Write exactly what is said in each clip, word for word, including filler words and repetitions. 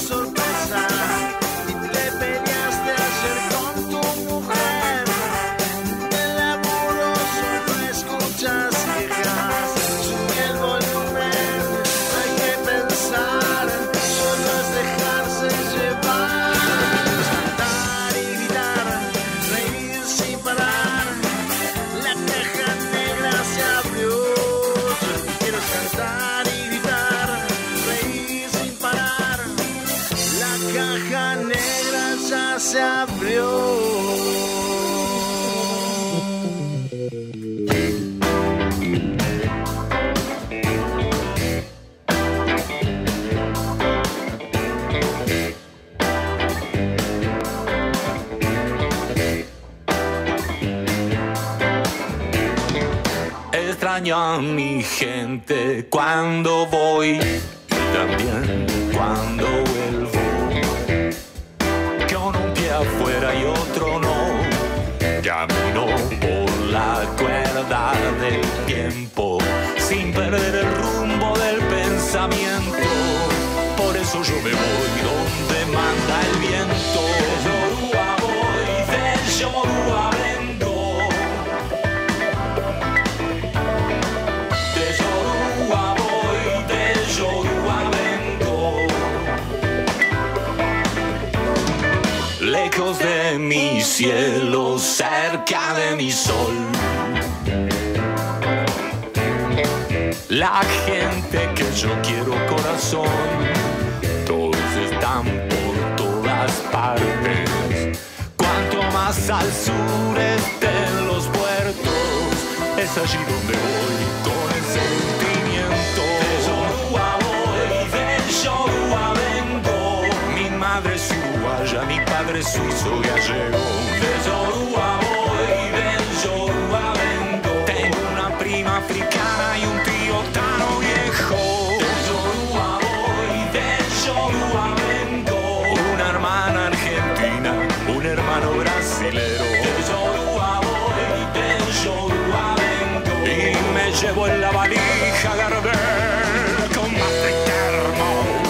sorpresa. Y te peleaste ayer con tu mujer. El amoroso no escuchas quejas. Sube el volumen, hay que pensar. Solo es dejarse llevar. Cantar y gritar, reír sin parar. La caja negra se abrió. Yo quiero cantar y gritar, reír sin parar. La caja negra ya se abrió. Extraño a mi gente cuando voy y también cuando vuelvo. Con un pie afuera y otro no. Camino por la cuerda del tiempo sin perder el rumbo del pensamiento. Por eso yo me voy donde manda el viento. De Yoruba voy, de Yoruba vengo. De Yoruba voy, de Yoruba vengo. Lejos de mi cielo, cerca de mi sol. La gente que yo quiero, corazón, todos están por todas partes. Cuanto más al sur estén los puertos, es allí donde voy con el sentimiento. De Yoruba voy, de Yoruba vengo. Mi madre es uruguaya, mi padre es suizo gallego. De Yoruba voy, de Yoruba vengo. Tengo una prima africana y un tío tano viejo. De Yoruba voy, de Yoruba vengo. Una hermana argentina, un hermano brasilero. De Yoruba voy, de Yoruba vengo. Y me llevo en la valija Gardel con más eterno.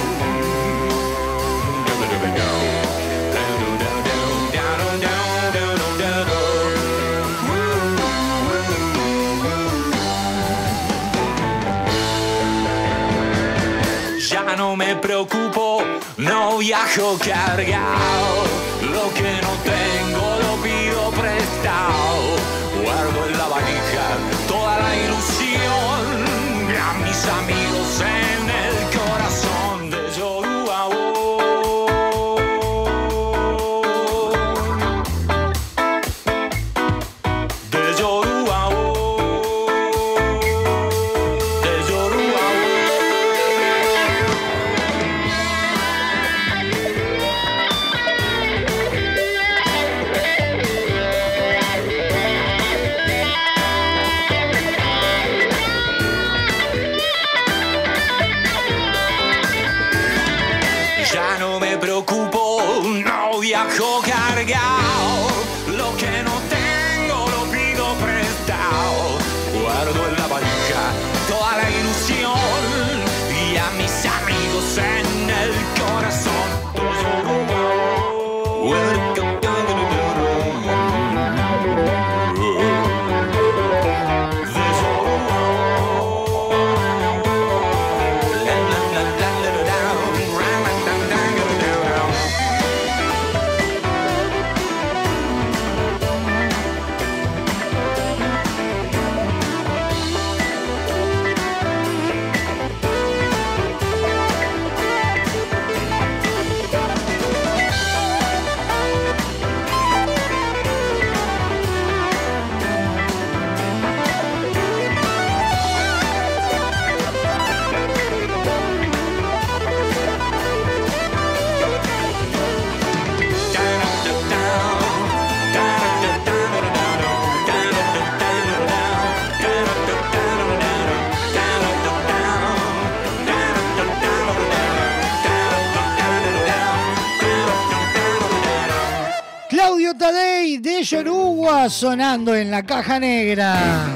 Ya no me preocupo, no viajo cargado. Lo que no tengo lo pido prestado. Guardo en la valija toda la ilusión. A mis amigos en el corazón. De Yoruba voy. De Yoruba voy. De Yoruba Ya no me preocupo, no viajo cargado. Lo que no tengo lo pido prestado. Guardo en la valija toda la ilusión y a mis amigos en el corazón. Tadei de Yoruba sonando en la caja negra.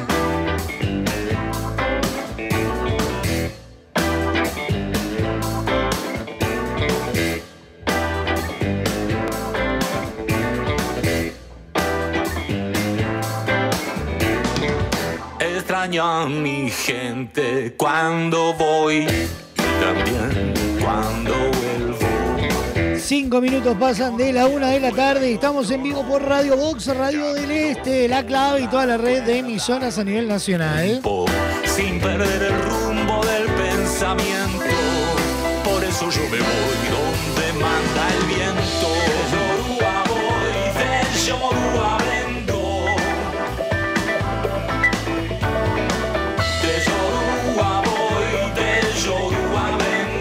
extraño a mi gente cuando voy, también cuando vuelvo. Cinco minutos pasan de la una de la tarde y estamos en vivo por Radio Box, Radio del Este, La Clave y toda la red de emisoras a nivel nacional. Sin perder el rumbo del pensamiento, por eso yo me voy donde manda el viento. De Yoruba voy, de Yoruba vengo. De Yoruba voy, de Yoruba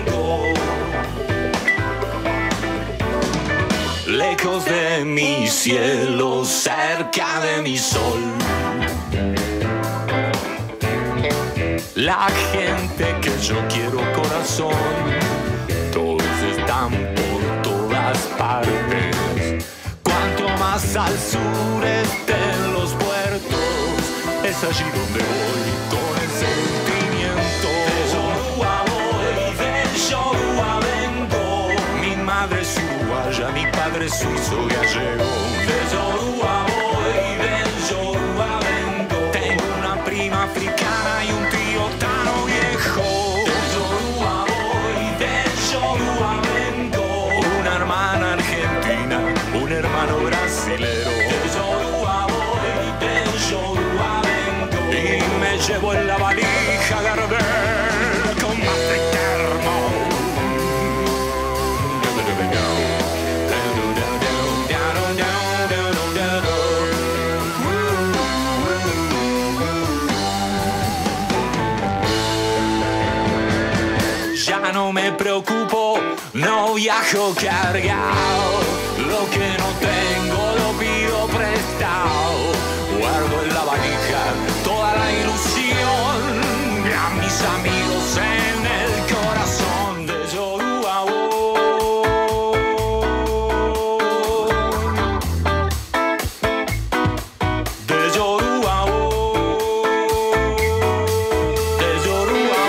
vengo. Lejos de mi cielo, cerca de mi sol. La gente que yo quiero, corazón, todos están por todas partes. Cuanto más al sur estén los puertos, es allí donde voy con el sentimiento. De Yoruba voy, de Yoruba vengo. Mi madre es uruguaya, mi padre es suizo gallego. De Yoruba voy, de Yoruba vengo. Tengo una prima africana y un tío tano viejo. De Yoruba voy, de Yoruba vengo. Una hermana argentina, un hermano brasilero. De Yoruba voy, de Yoruba vengo. Y me llevo en la valija Gardel con más termo. Ya no me preocupo, no viajo cargado. Lo que no tengo lo pido prestado. Guardo en la valija toda la ilusión. A mis amigos en el corazón. De Yoruba voy. De Yoruba voy. De Yoruba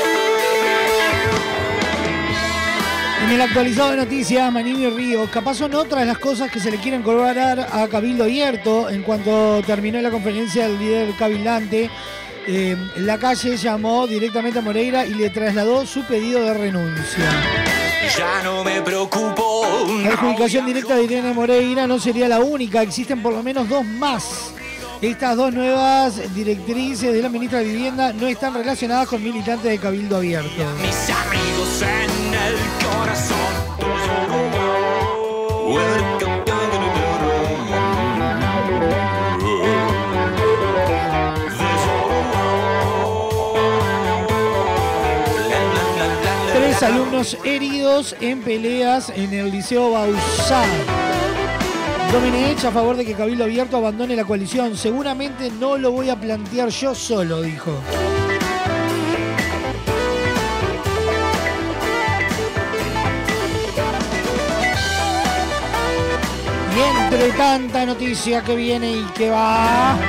En el actualizado de noticias, Manini Ríos, capaz son otras las cosas que se le quieren cobrar a Cabildo Abierto. En cuanto terminó la conferencia del líder cabildante, eh, la calle llamó directamente a Moreira y le trasladó su pedido de renuncia. Ya no me preocupo. La adjudicación directa de Irene Moreira no sería la única, existen por lo menos dos más. Estas dos nuevas directrices de la ministra de Vivienda no están relacionadas con militantes de Cabildo Abierto. Mis amigos en el corazón. Tres alumnos heridos en peleas en el Liceo Bauzá. Domenech a favor de que Cabildo Abierto abandone la coalición. Seguramente no lo voy a plantear yo solo, dijo. Y entre tanta noticia que viene y que va,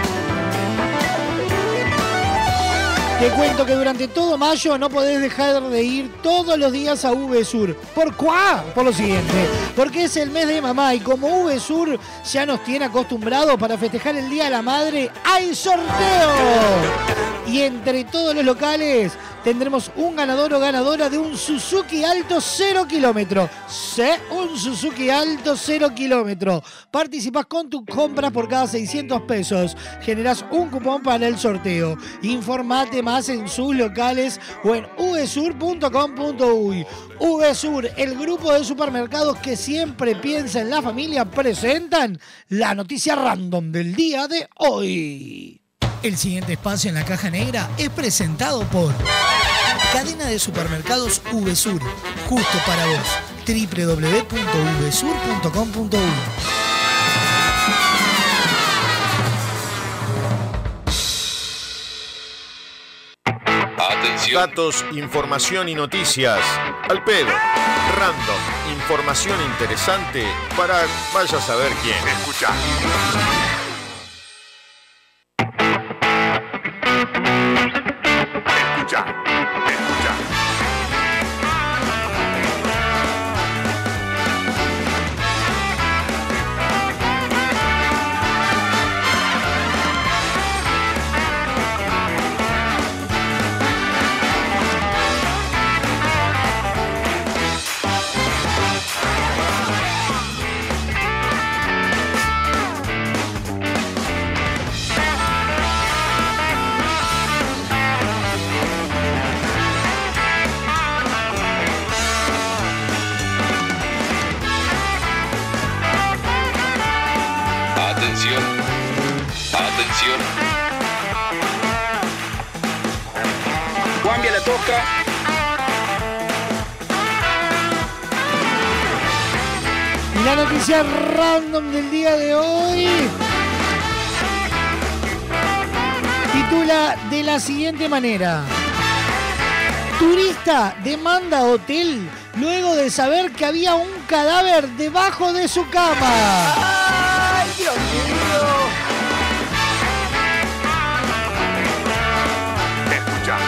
te cuento que durante todo mayo no podés dejar de ir todos los días a VSur. ¿Por cuá? Por lo siguiente. Porque es el mes de mamá y como VSur ya nos tiene acostumbrados, para festejar el Día de la Madre hay sorteo. Y entre todos los locales tendremos un ganador o ganadora de un Suzuki Alto cero kilómetro. Sí, un Suzuki Alto cero kilómetro. Participás con tu compra por cada seiscientos pesos. Generás un cupón para el sorteo. Informate más en sus locales o en vsur punto com punto uy. VSur, el grupo de supermercados que siempre piensa en la familia, presentan la noticia random del día de hoy. El siguiente espacio en la caja negra es presentado por Cadena de Supermercados VSur, justo para vos. doble u doble u doble u punto vsur punto com punto uy. Atención. Datos, información y noticias al pedo. Random. Información interesante para vaya a saber quién. Escucha. Escucha. Escucha. toca. Y la noticia random del día de hoy titula de la siguiente manera: turista demanda hotel luego de saber que había un cadáver debajo de su cama. ¡Ay, Dios mío! Escucha.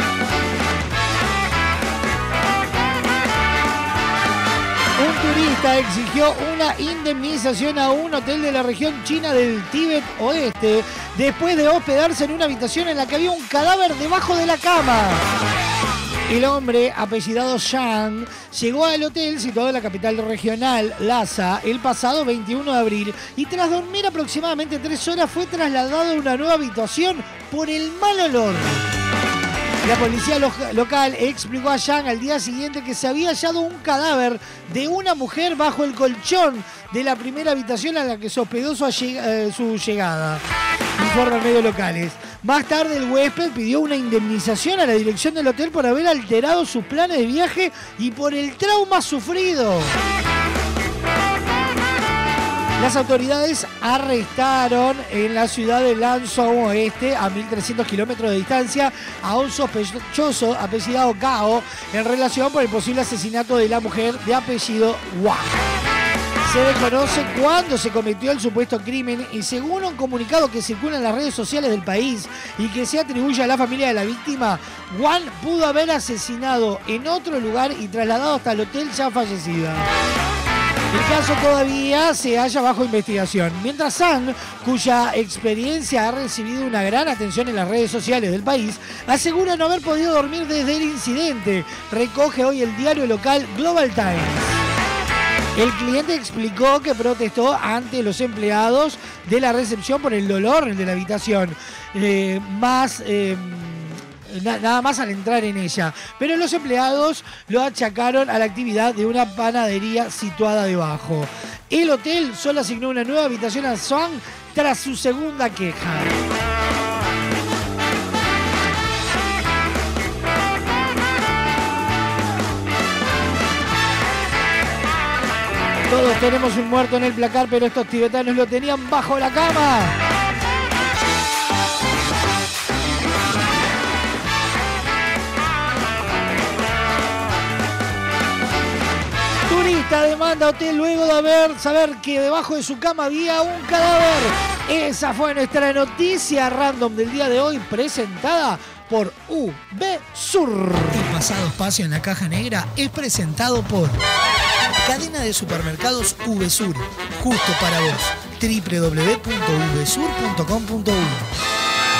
Un turista exigió una indemnización a un hotel de la región china del Tíbet Oeste después de hospedarse en una habitación en la que había un cadáver debajo de la cama. El hombre, apellidado Zhang, llegó al hotel situado en la capital regional, Lhasa, el pasado veintiuno de abril y tras dormir aproximadamente tres horas fue trasladado a una nueva habitación por el mal olor. La policía lo- local explicó a Zhang al día siguiente que se había hallado un cadáver de una mujer bajo el colchón de la primera habitación a la que se hospedó su, alleg- eh, su llegada, informan medios locales. Más tarde el huésped pidió una indemnización a la dirección del hotel por haber alterado sus planes de viaje y por el trauma sufrido. Las autoridades arrestaron en la ciudad de Lanzhou Oeste, a mil trescientos kilómetros de distancia, a un sospechoso apellidado Gao en relación por el posible asesinato de la mujer de apellido Wang. Se desconoce cuándo se cometió el supuesto crimen y según un comunicado que circula en las redes sociales del país y que se atribuye a la familia de la víctima, Wang pudo haber asesinado en otro lugar y trasladado hasta el hotel ya fallecida. El caso todavía se halla bajo investigación, mientras Zhang, cuya experiencia ha recibido una gran atención en las redes sociales del país, asegura no haber podido dormir desde el incidente, recoge hoy el diario local Global Times. El cliente explicó que protestó ante los empleados de la recepción por el dolor de la habitación, eh, más... Eh, nada más al entrar en ella, pero los empleados lo achacaron a la actividad de una panadería situada debajo. El hotel solo asignó una nueva habitación a Zhang tras su segunda queja. Todos tenemos un muerto en el placar, pero estos tibetanos lo tenían bajo la cama. Turista demanda hotel luego de haber saber que debajo de su cama había un cadáver. Esa fue nuestra noticia random del día de hoy, presentada por VSUR. El pasado espacio en la caja negra es presentado por Cadena de Supermercados VSUR, justo para vos. doble u doble u doble u punto v sur punto com punto uno.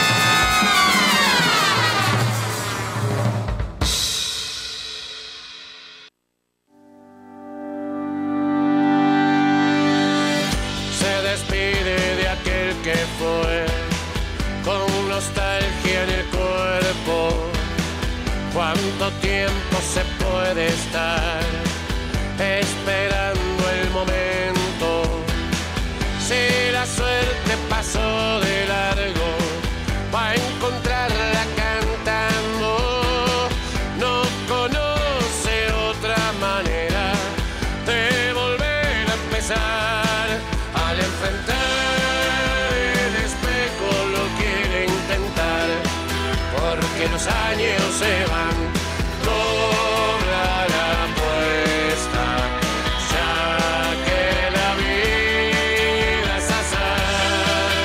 ¿Cuánto tiempo se puede estar esperando el momento? Si la suerte pasó de largo, va a encontrarla cantando. No conoce otra manera de volver a empezar. Al enfrentar el espejo lo quiere intentar, porque los años se van, cobra la apuesta, ya que la vida es azar.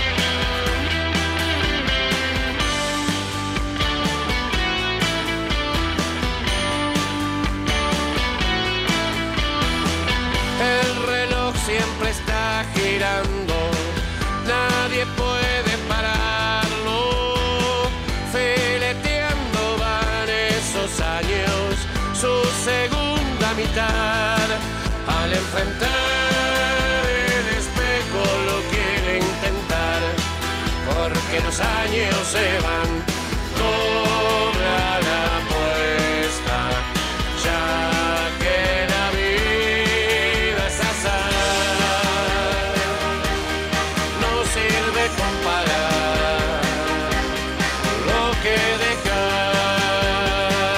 El reloj siempre está girando, nadie puede pararlo. Fileteando van esos años, su segunda mitad. Al enfrentar el espejo lo quiere intentar, porque los años se van, cobra la apuesta, ya que la vida es azar. No sirve comparar lo que dejar.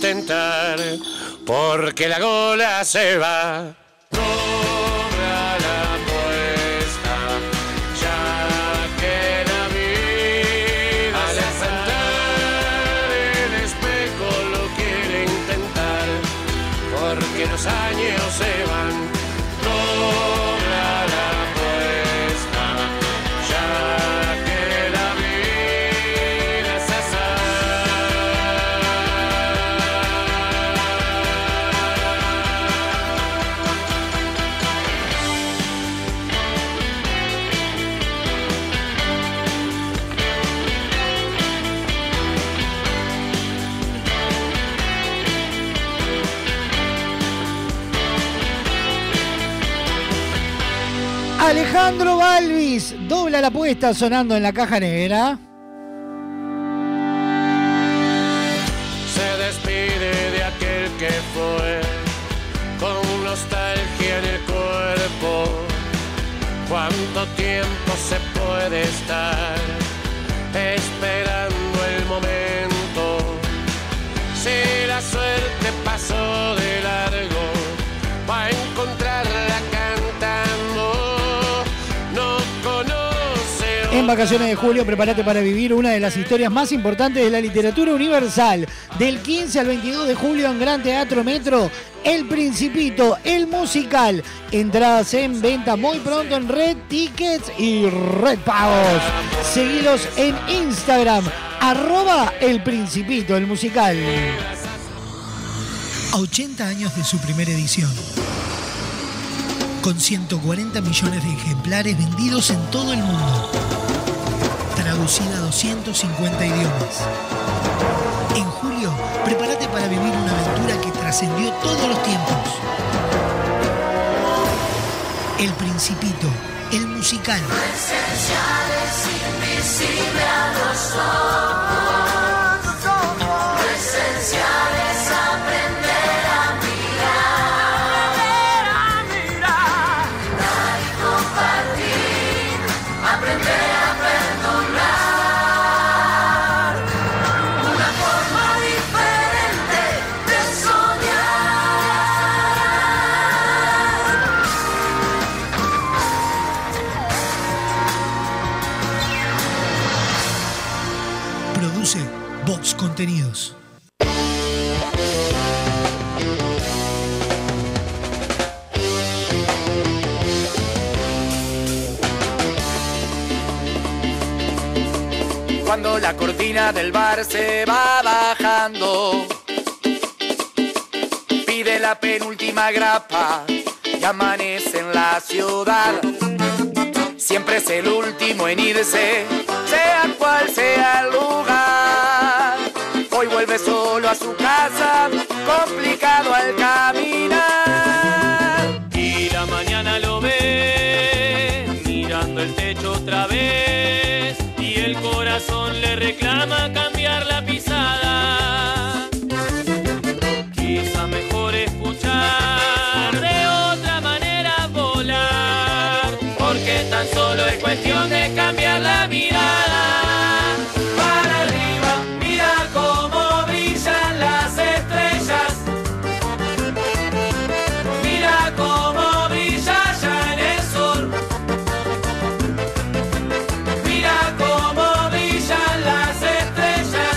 intentar, porque la gola se va. Cobra la apuesta, ya que la vida al enfrentar el espejo lo quiere intentar, porque los años se van. Cobra la apuesta, ya que la vida es Alejandro Balvis dobla la apuesta sonando en la caja negra. Se despide de aquel que fue, con nostalgia en el cuerpo. ¿Cuánto tiempo se puede estar esperando el momento? Si la suerte pasó de largo, va a encontrarla cantando. No conoce. En vacaciones de julio, prepárate para vivir una de las historias más importantes de la literatura universal. Del quince al veintidós de julio en Gran Teatro Metro, El Principito, el musical. Entradas en venta muy pronto en Red Tickets y Red Pagos. Seguilos en Instagram, arroba El Principito, el musical. A ochenta años de su primera edición, con ciento cuarenta millones de ejemplares vendidos en todo el mundo, traducida a doscientos cincuenta idiomas. En julio, prepárate para vivir una aventura que trascendió todos los tiempos. El Principito, el musical. Tu esencia es invisible a los ojos. Tu esencia es aprender a mirar. Aprender a mirar. Dar y compartir. Aprender a perdonar. Una forma diferente de soñar. Produce Vox Contenidos. Cuando la cortina del bar se va bajando, pide la penúltima grapa y amanece en la ciudad. Siempre es el último en irse, sea cual sea el lugar. Hoy vuelve solo a su casa, complicado al caminar. Y la mañana lo ve, mirando el techo otra vez, y el corazón le reclama cambiar la pisada. Quizá mejor escuchar, de otra manera volar, porque tan solo es cuestión de cambiar la mirada. Para arriba, mira cómo brillan las estrellas. Mira cómo brilla ya en el sol. Mira cómo brillan las estrellas.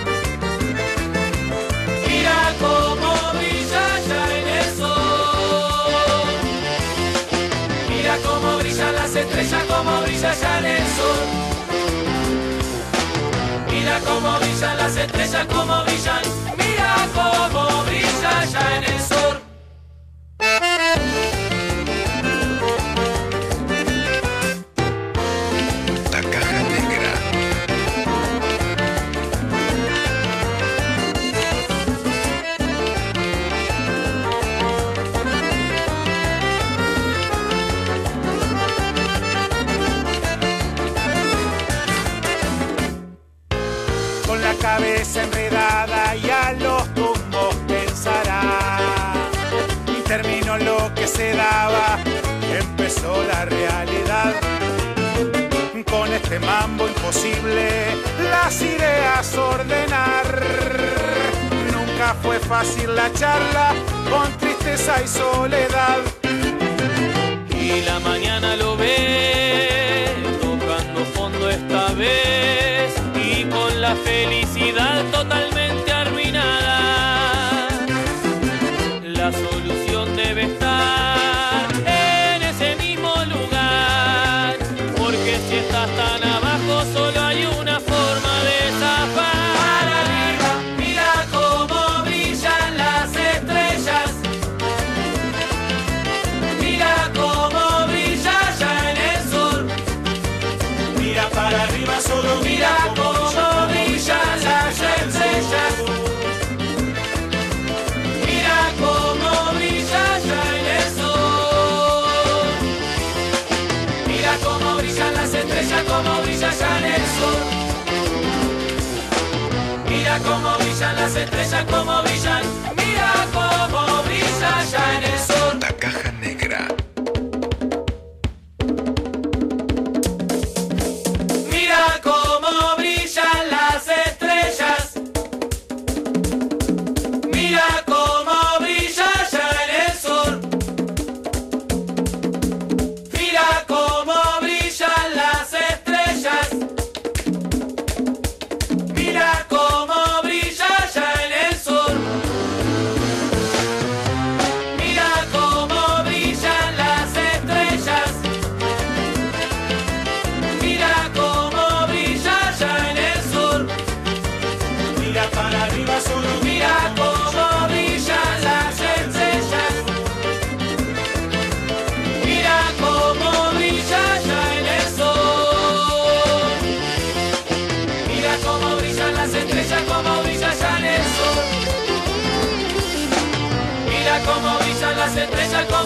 Mira cómo brilla ya en el sol. Mira cómo brillan las estrellas, cómo brilla ya en el sol. Mira cómo brillan las estrellas, cómo brillan. Mira cómo brilla ya en el sol. La caja negra. Con la cabeza enredada y a los tumbos pensará. Y terminó lo que se daba, empezó la realidad. Con este mambo imposible las ideas ordenar. Nunca nunca fue fácil la charla, con tristeza y soledad. Y la mañana lo ve, tocando fondo esta vez, y con la felicidad totalmente arruinada. La solución debe estar en ese mismo lugar, porque si estás tan abajo solo hay una forma de zafar. Para arriba, mira cómo brillan las estrellas. Mira cómo brilla ya en el sol. Mira para arriba, solo Mira cómo brillan las estrellas. Mira cómo brilla ya en el sol. Mira cómo brillan las estrellas, cómo brilla ya en el sol. Mira cómo brillan las estrellas, cómo brillan. Mira cómo brilla ya en el sol. La caja negra. Mira cómo brillan las estrellas. Mira cómo brilla ya en el sol. Mira cómo brillan las estrellas. Mira cómo brilla ya en el sol. Mira cómo brillan las estrellas. Mira cómo brilla ya en el sol. Mira para arriba, solo Mira cómo brillan las estrellas. Mira cómo brilla ya en el sol. Mira cómo brillan las estrellas, cómo brilla ya en el sol. Mira cómo brillan las estrellas,